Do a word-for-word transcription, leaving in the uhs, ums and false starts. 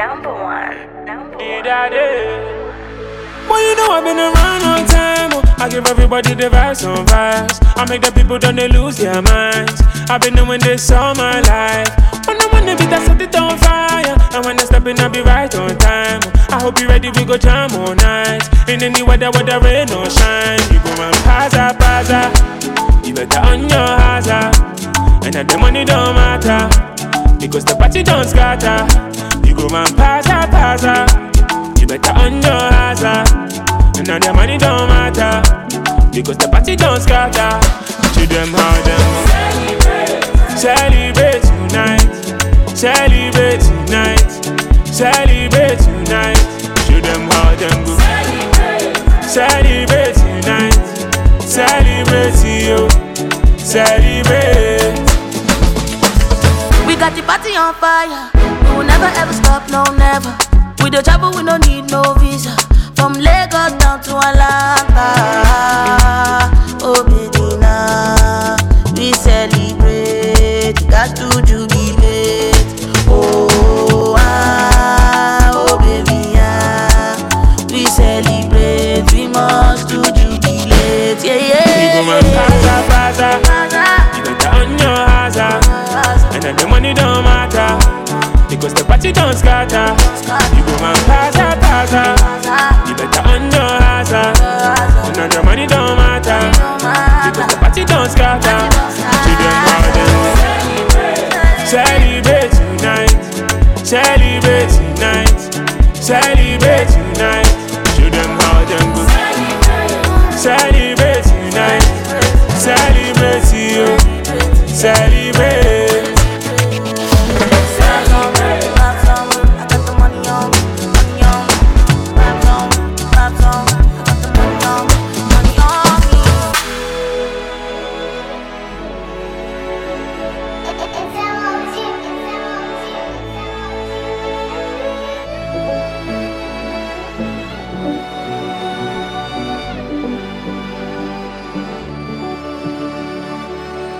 Number one. Number one. Boy, you know I've been around all time. Oh. I give everybody the vibes on vibes. I make the people don't they lose their minds. I've been doing this all my life. When I'm on the beat, I set it on fire. And when I step in, I'll be right on time. I hope you ready, we go jam all night. In any weather, whether rain or shine. You go and paza, paza. You better on your hazard. And that the money don't matter, because the party don't scatter. You go and paza, paza. You better on your hazard. And now the money don't matter, because the party don't scatter. To them how them celebrate tonight, celebrate tonight, celebrate tonight. Show them how them go celebrate tonight, celebrate you, celebrate. We got the party on fire. We will never ever stop, no never. We the travel, we don't need no visa. From Lagos down to Atlanta. Oh, Medina, we celebrate. Got to jubilate. Oh, ah, oh, baby, ah. We celebrate. We must to jubilate. Yeah, yeah. You go and paza, paza. You better on your hazard. And then the money don't matter, because the party don't scatter. You go and paza, paza. You better on your hazard. And then the money don't matter, because the party don't scatter. To them how them celebrate tonight, celebrate tonight, celebrate tonight.